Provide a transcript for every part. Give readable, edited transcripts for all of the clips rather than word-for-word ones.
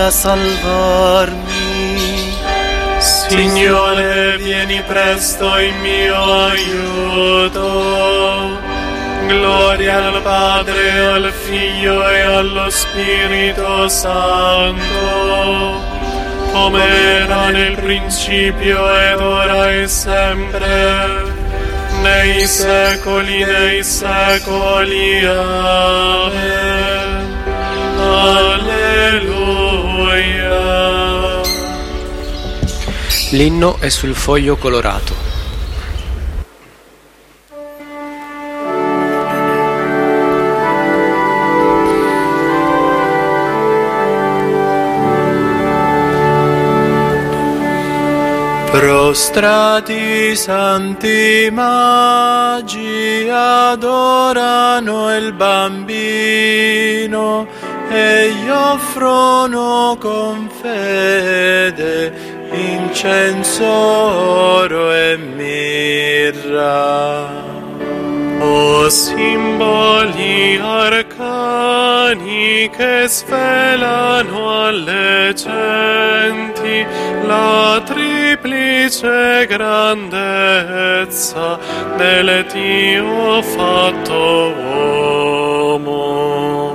a salvarmi. Signore, vieni presto in mio aiuto. Gloria al Padre, al Figlio e allo Spirito Santo, come era nel principio ed ora e sempre, nei secoli dei secoli. Amen. Alleluia. L'inno è sul foglio colorato. Prostrati santi magi adorano il bambino e gli offrono con fede incenso, oro e mirra. O simboli arcani che svelano alle genti la triplice grandezza del Dio fatto uomo.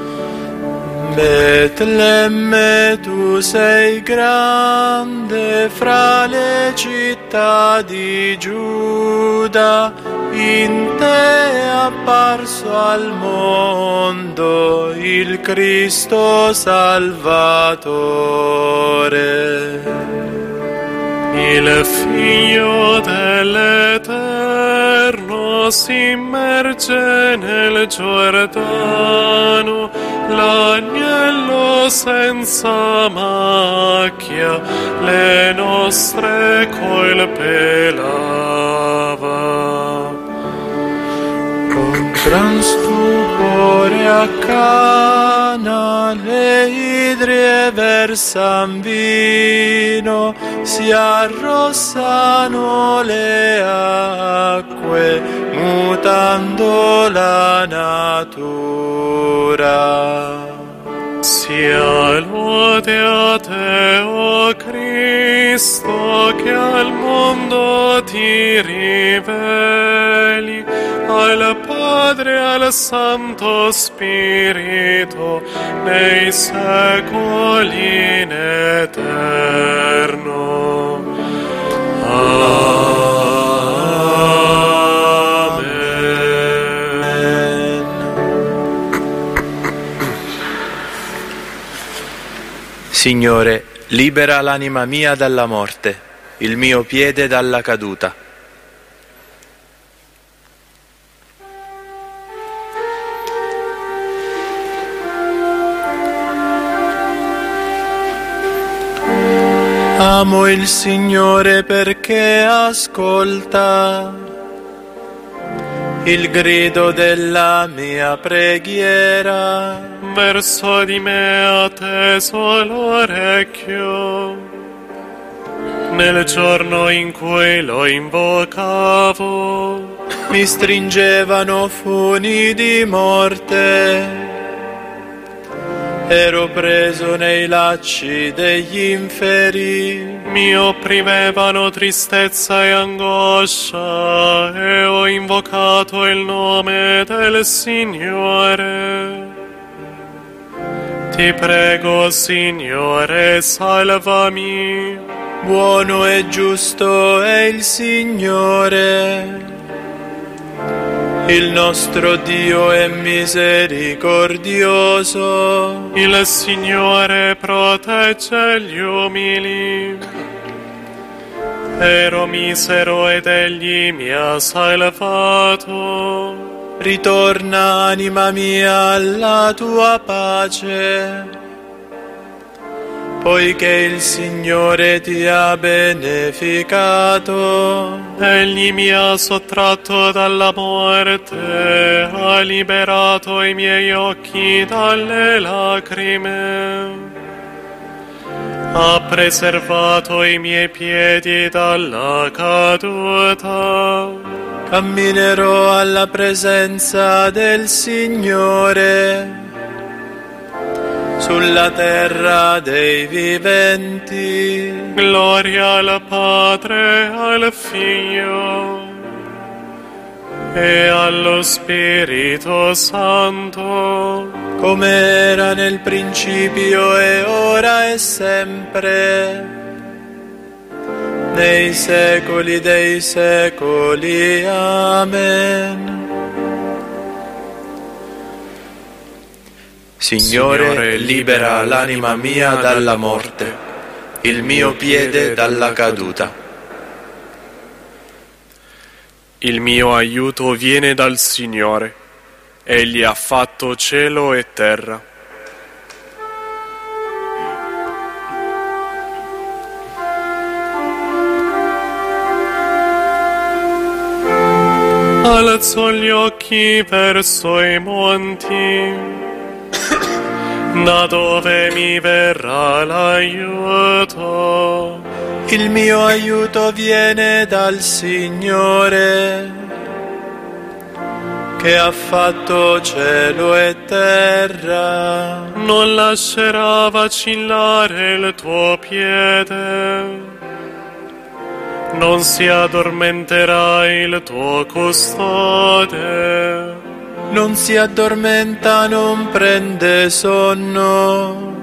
Betlemme, tu sei grande fra le città di Giuda, in te è apparso al mondo il Cristo Salvatore. Il Figlio dell'Eterno si immerge nel Giordano, l'agnello senza macchia le nostre colpe lava. Con gran stupore a Cana le idrie versan vino, si arrossano le acque, mutando la natura. Sia lode a te, o Cristo, che al mondo ti riveli, al Padre e al Santo Spirito, nei secoli in eterno. Amen. Signore, libera l'anima mia dalla morte, il mio piede dalla caduta. Amo il Signore perché ascolta il grido della mia preghiera. Verso di me ha teso l'orecchio, nel giorno in cui lo invocavo. Mi stringevano funi di morte, ero preso nei lacci degli inferi. Mi opprimevano tristezza e angoscia, e ho invocato il nome del Signore. Ti prego, Signore, salvami. Buono e giusto è il Signore, il nostro Dio è misericordioso. Il Signore protegge gli umili. Ero misero ed egli mi ha salvato. Ritorna, anima mia, alla tua pace, poiché il Signore ti ha beneficato. Egli mi ha sottratto dalla morte, ha liberato i miei occhi dalle lacrime, ha preservato i miei piedi dalla caduta. Camminerò alla presenza del Signore, sulla terra dei viventi. Gloria al Padre, al Figlio e allo Spirito Santo, come era nel principio e ora e sempre, nei secoli dei secoli. Amen. Signore, libera l'anima mia dalla morte, il mio piede dalla caduta. Il mio aiuto viene dal Signore, Egli ha fatto cielo e terra. Alzò gli occhi verso i monti, da dove mi verrà l'aiuto? Il mio aiuto viene dal Signore, che ha fatto cielo e terra. Non lascerà vacillare il tuo piede, non si addormenterà il tuo custode. Non si addormenta, non prende sonno,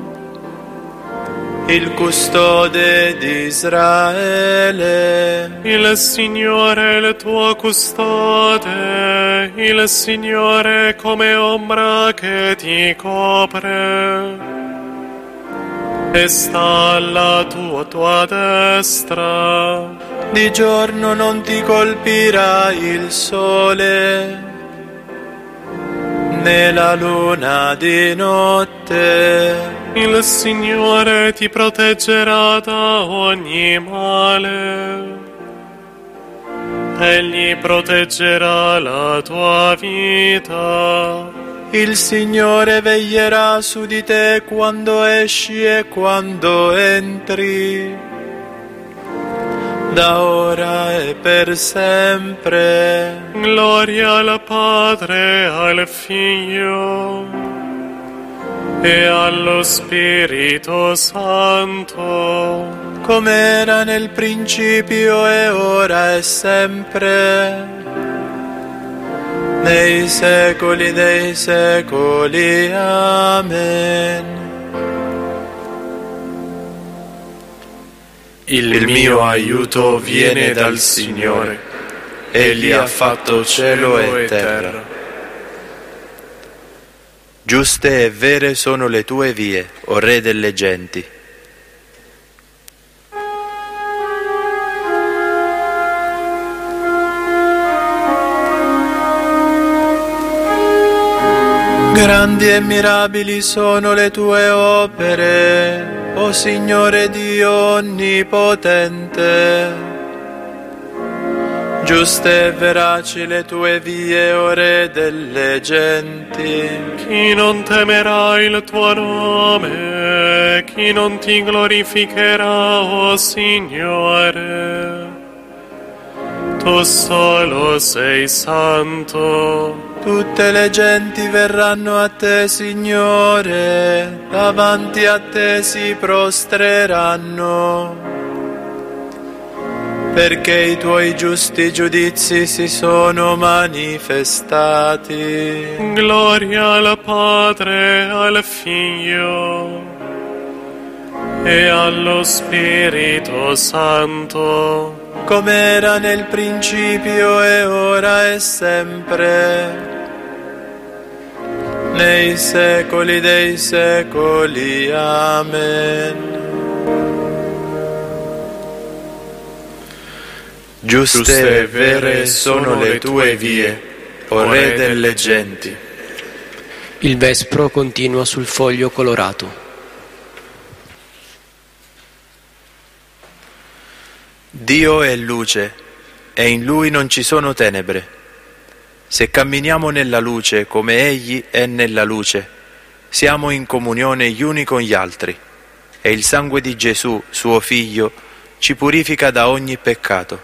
il custode di Israele. Il Signore è il tuo custode, il Signore come ombra che ti copre, e sta alla tua destra. Di giorno non ti colpirà il sole, né la luna di notte. Il Signore ti proteggerà da ogni male, Egli proteggerà la tua vita. Il Signore veglierà su di te quando esci e quando entri, da ora e per sempre. Gloria al Padre, al Figlio e allo Spirito Santo, come era nel principio e ora e sempre, nei secoli dei secoli. Amen. Il mio aiuto viene dal Signore, Egli ha fatto cielo e terra. Giuste e vere sono le tue vie, o Re delle genti. Grandi e mirabili sono le tue opere, o Signore Dio onnipotente. Giuste e veraci le tue vie, o Re delle genti. Chi non temerà il tuo nome, chi non ti glorificherà, o Signore? Tu solo sei santo. Tutte le genti verranno a te, Signore, davanti a te si prostreranno, perché i tuoi giusti giudizi si sono manifestati. Gloria al Padre, al Figlio e allo Spirito Santo, come era nel principio e ora e sempre, nei secoli dei secoli. Amen. Giuste e vere sono le tue vie, o Re delle genti. Il vespro continua sul foglio colorato. Dio è luce, e in Lui non ci sono tenebre. Se camminiamo nella luce come Egli è nella luce, siamo in comunione gli uni con gli altri, e il sangue di Gesù, suo Figlio, ci purifica da ogni peccato.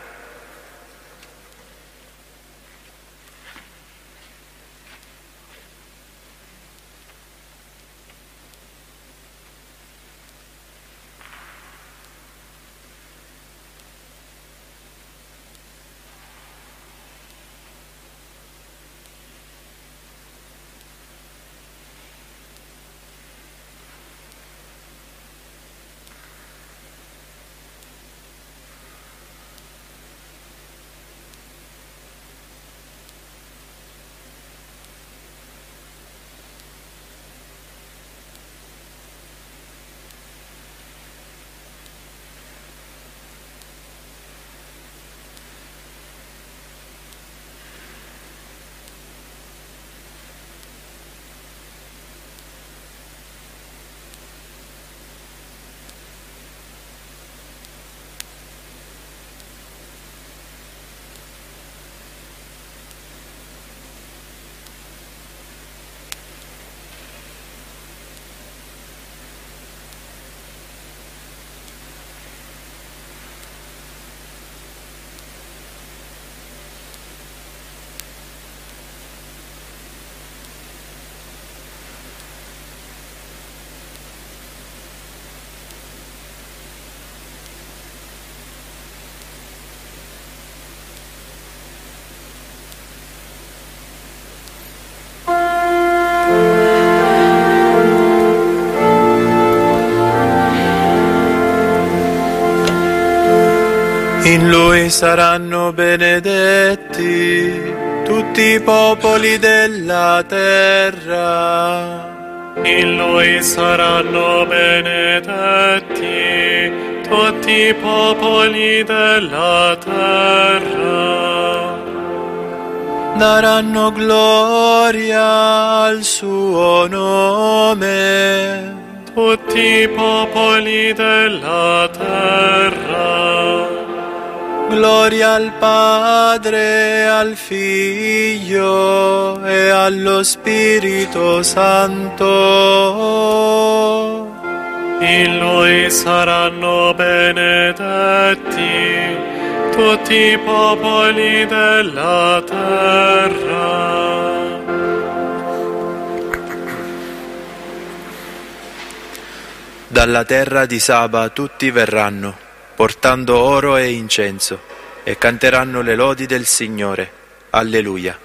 In Lui saranno benedetti tutti i popoli della terra. In Lui saranno benedetti tutti i popoli della terra. Daranno gloria al suo nome tutti i popoli della terra. Gloria al Padre, al Figlio e allo Spirito Santo. In Lui saranno benedetti tutti i popoli della terra. Dalla terra di Saba tutti verranno, portando oro e incenso, e canteranno le lodi del Signore. Alleluia.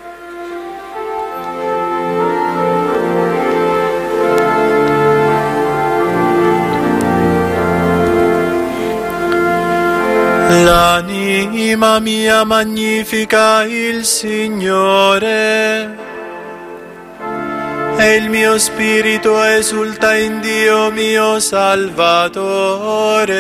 L'anima mia magnifica il Signore, e il mio spirito esulta in Dio mio Salvatore,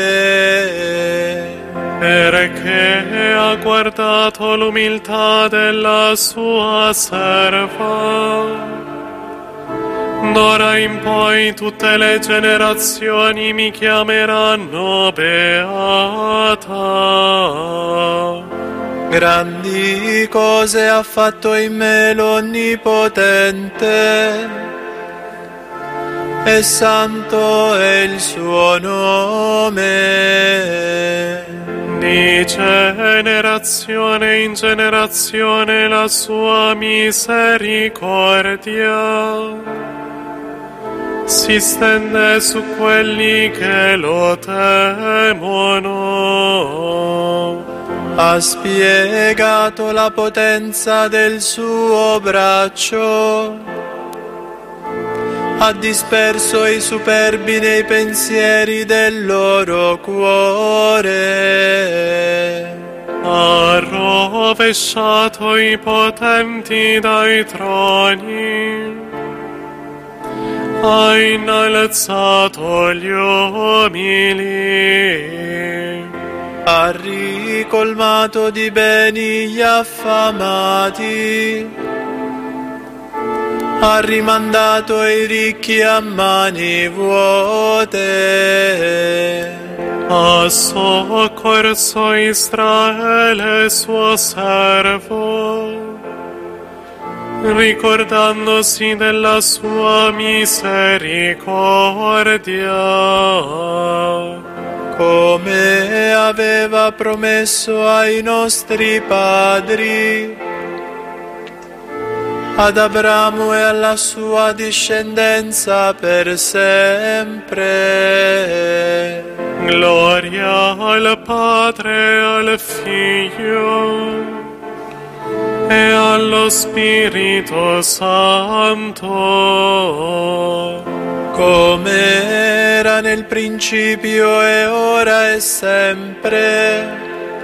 perché ha guardato l'umiltà della sua serva. D'ora in poi tutte le generazioni mi chiameranno beata. Grandi cose ha fatto in me l'Onnipotente, e santo è il suo nome. Di generazione in generazione la sua misericordia si stende su quelli che lo temono. Ha spiegato la potenza del suo braccio, ha disperso i superbi nei pensieri del loro cuore. Ha rovesciato i potenti dai troni, ha innalzato gli umili. Ha ricolmato di beni gli affamati, ha rimandato i ricchi a mani vuote. Ha soccorso Israele suo servo, ricordandosi della sua misericordia, come aveva promesso ai nostri padri, ad Abramo e alla sua discendenza per sempre. Gloria al Padre, al Figlio e allo Spirito Santo, come era nel principio e ora e sempre,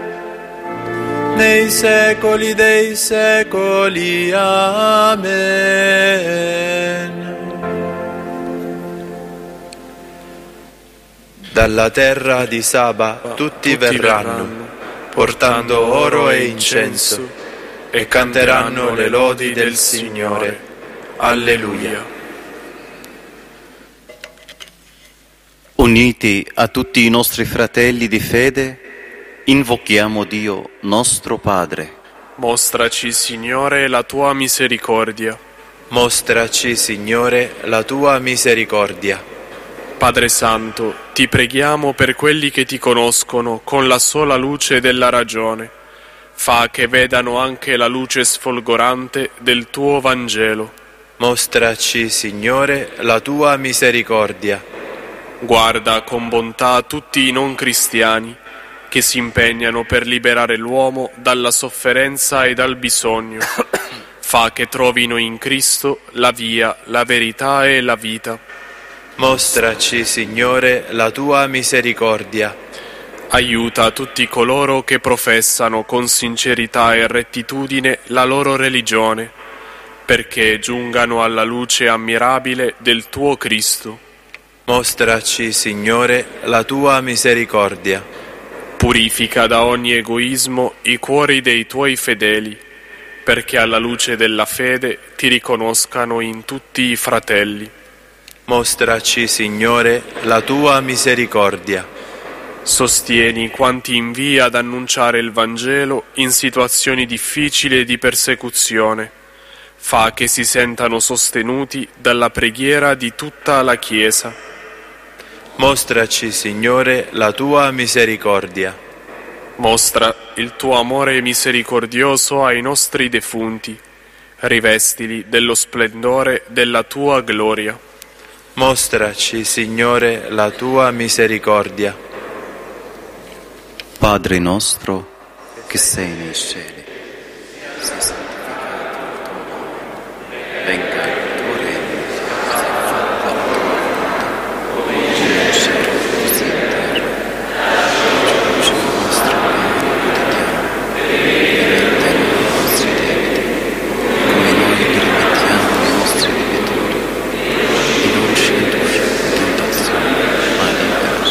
nei secoli dei secoli. Amen. Dalla terra di Saba tutti verranno, portando oro e incenso, e canteranno le lodi del Signore. Alleluia. Uniti a tutti i nostri fratelli di fede, invochiamo Dio nostro Padre. Mostraci, Signore, la tua misericordia. Mostraci, Signore, la tua misericordia. Padre Santo, ti preghiamo per quelli che ti conoscono con la sola luce della ragione. Fa che vedano anche la luce sfolgorante del tuo Vangelo. Mostraci, Signore, la tua misericordia. Guarda con bontà tutti i non cristiani che si impegnano per liberare l'uomo dalla sofferenza e dal bisogno. Fa che trovino in Cristo la via, la verità e la vita. Mostraci, Signore, la tua misericordia. Aiuta tutti coloro che professano con sincerità e rettitudine la loro religione, perché giungano alla luce ammirabile del tuo Cristo. Mostraci, Signore, la tua misericordia. Purifica da ogni egoismo i cuori dei tuoi fedeli, perché alla luce della fede ti riconoscano in tutti i fratelli. Mostraci, Signore, la tua misericordia. Sostieni quanti invii ad annunciare il Vangelo in situazioni difficili e di persecuzione. Fa che si sentano sostenuti dalla preghiera di tutta la Chiesa. Mostraci, Signore, la tua misericordia. Mostra il tuo amore misericordioso ai nostri defunti. Rivestili dello splendore della tua gloria. Mostraci, Signore, la tua misericordia. Padre nostro, che sei nei cieli, sia santificato il tuo nome, venga il tuo regno, sia fatta la tua volontà, come in cielo così in terra. Dacci il nostro pane quotidiano, rimetti i nostri debiti, come noi li rimettiamo ai nostri debitori, e non ci indurre in tentazione, ma liberaci.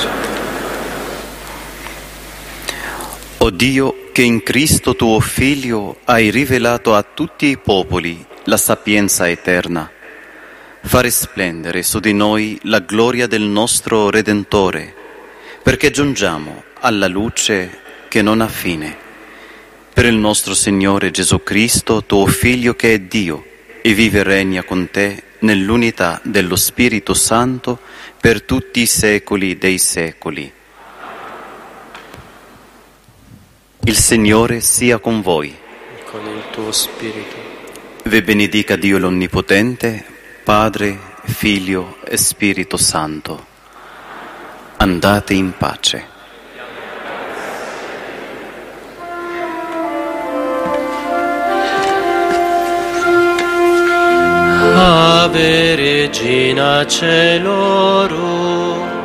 O Dio, che in Cristo tuo Figlio hai rivelato a tutti i popoli la sapienza eterna, fa risplendere su di noi la gloria del nostro Redentore, perché giungiamo alla luce che non ha fine. Per il nostro Signore Gesù Cristo, tuo Figlio che è Dio, e vive e regna con te nell'unità dello Spirito Santo per tutti i secoli dei secoli. Il Signore sia con voi. Con il tuo spirito. Vi benedica Dio l'Onnipotente, Padre, Figlio e Spirito Santo. Andate in pace. Ave Regina Caelorum.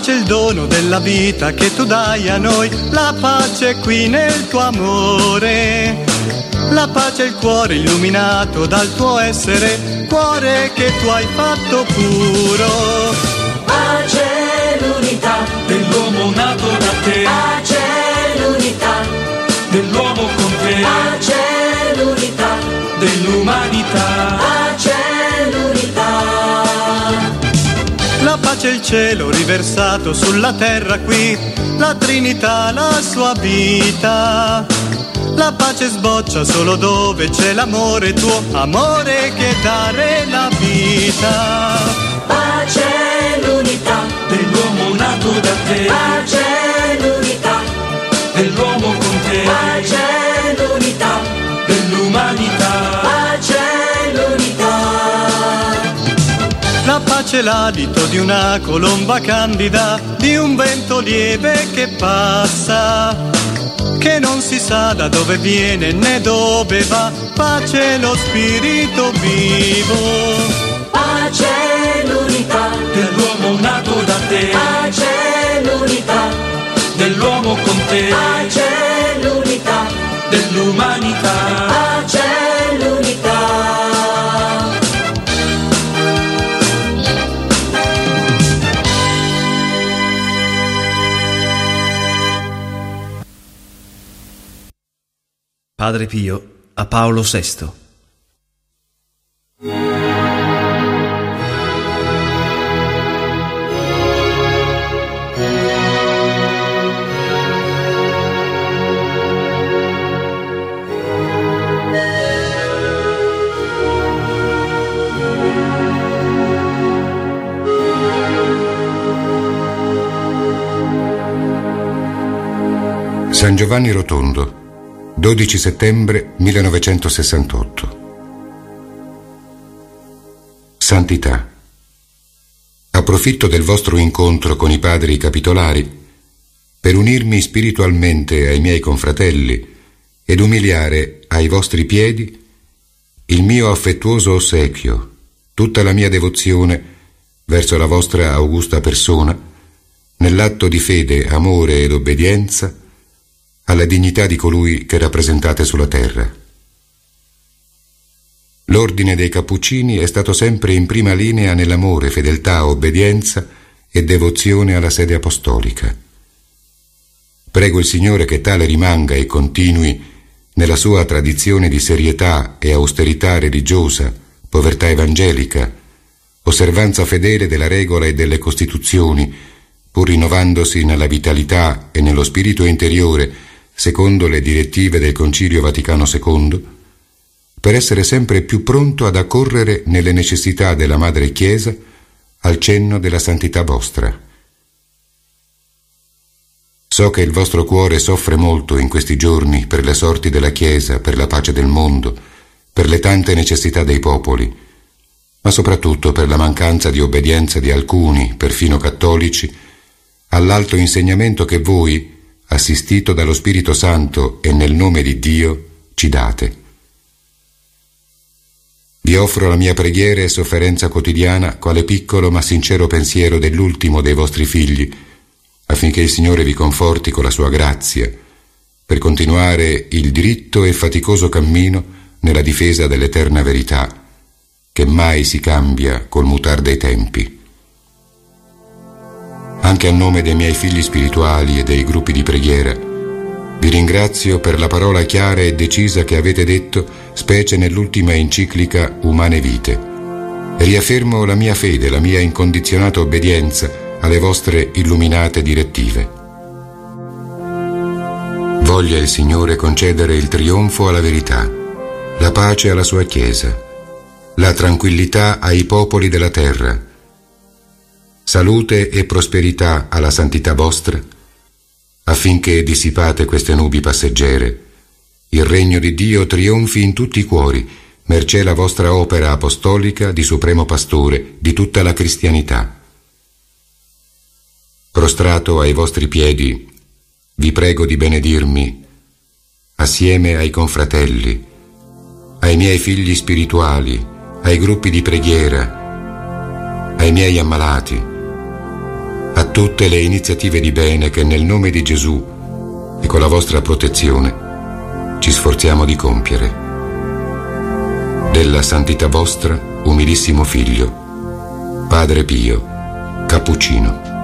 pace è il dono della vita che tu dai a noi, la pace è qui nel tuo amore. La pace è il cuore illuminato dal tuo essere, cuore che tu hai fatto puro. Pace è l'unità dell'uomo nato da te. Pace è l'unità dell'uomo con te. Pace è l'unità dell'umanità. Pace è l'unità. La pace è il cielo riversato sulla terra qui, la Trinità, la sua vita. La pace sboccia solo dove c'è l'amore tuo, amore che dare la vita. Pace è l'unità dell'uomo nato da te. Pace è l'unità dell'uomo con te. Pace è l'unità dell'umanità. Pace è l'unità. La pace è l'alito di una colomba candida, di un vento lieve che passa, che non si sa da dove viene né dove va. Pace è lo spirito vivo. Pace è l'unità dell'uomo nato da te. Pace è l'unità dell'uomo con te. Pace è l'unità dell'umanità. Pace è l'unità. Padre Pio a Paolo VI. San Giovanni Rotondo, 12 settembre 1968. Santità. Approfitto del vostro incontro con i padri capitolari per unirmi spiritualmente ai miei confratelli ed umiliare ai vostri piedi il mio affettuoso ossequio, tutta la mia devozione verso la vostra augusta persona, nell'atto di fede, amore ed obbedienza alla dignità di colui che rappresentate sulla terra. L'ordine dei Cappuccini è stato sempre in prima linea nell'amore, fedeltà, obbedienza e devozione alla sede apostolica. Prego il Signore che tale rimanga e continui nella sua tradizione di serietà e austerità religiosa, povertà evangelica, osservanza fedele della regola e delle Costituzioni, pur rinnovandosi nella vitalità e nello spirito interiore secondo le direttive del Concilio Vaticano II, per essere sempre più pronto ad accorrere nelle necessità della Madre Chiesa al cenno della santità vostra. So che il vostro cuore soffre molto in questi giorni per le sorti della Chiesa, per la pace del mondo, per le tante necessità dei popoli, ma soprattutto per la mancanza di obbedienza di alcuni, perfino cattolici, all'alto insegnamento che voi, assistito dallo Spirito Santo e nel nome di Dio, ci date. Vi offro la mia preghiera e sofferenza quotidiana quale piccolo ma sincero pensiero dell'ultimo dei vostri figli, affinché il Signore vi conforti con la sua grazia, per continuare il diritto e faticoso cammino nella difesa dell'eterna verità, che mai si cambia col mutar dei tempi. Anche a nome dei miei figli spirituali e dei gruppi di preghiera, vi ringrazio per la parola chiara e decisa che avete detto, specie nell'ultima enciclica Umane Vite. Riaffermo la mia fede, la mia incondizionata obbedienza alle vostre illuminate direttive. Voglia il Signore concedere il trionfo alla verità, la pace alla sua Chiesa, la tranquillità ai popoli della terra, salute e prosperità alla santità vostra, affinché, dissipate queste nubi passeggere, il regno di Dio trionfi in tutti i cuori, mercé la vostra opera apostolica di supremo pastore di tutta la cristianità. Prostrato ai vostri piedi, vi prego di benedirmi, assieme ai confratelli, ai miei figli spirituali, ai gruppi di preghiera, ai miei ammalati, a tutte le iniziative di bene che nel nome di Gesù e con la vostra protezione ci sforziamo di compiere. Della santità vostra, umilissimo Figlio, Padre Pio, Cappuccino.